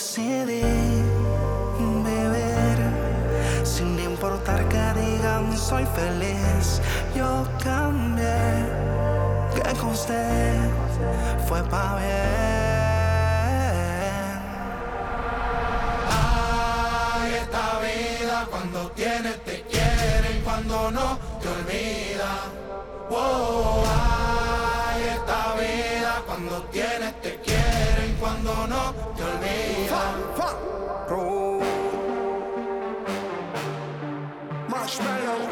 Decidí vivir sin importar que digan soy feliz. Yo cambié, que con usted fue pa' bien. Ay, esta vida cuando tienes te quieren, cuando no te olvida. Wow, ay, esta vida cuando tienes te quieren, cuando no te olvida. Marshmallow.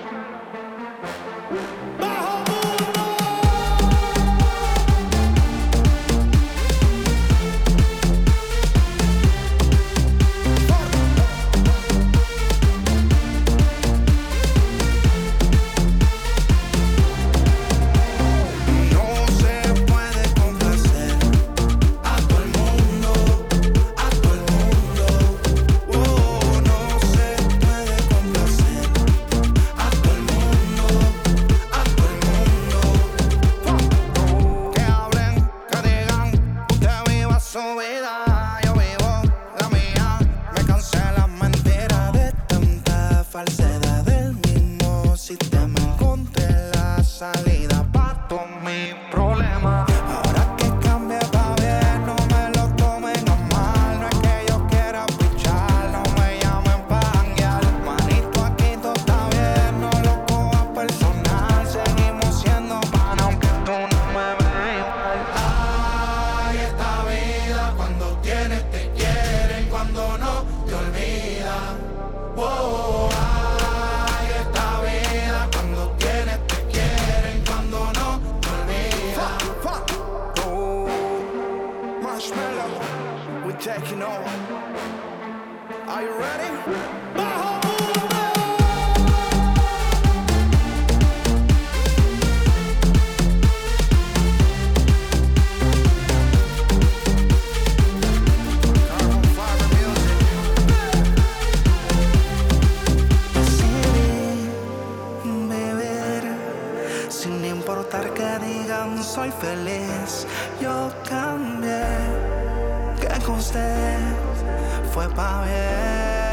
Yo vivo la mía, me cansé las mentiras de tanta falsedad del mismo sistema. Encontré la salida pa' todos mis problemas. Ahora que cambie pa' bien, no me lo tomen a mal. No es que yo quiera pichar, no me llamen pa' janguear. Manito, aquí todo está bien, no lo cojas personal. Seguimos siendo pan aunque tú no me veas igual. Ay, esta vida cuando tienes te quieren, cuando no te olvidan. Wow, ay, esta vida cuando tienes te quieren, cuando no te olvidan. Marshmallow, we're taking over. Are you ready? Sin importar que digan soy feliz. Yo cambié, que con usted fue pa' bien.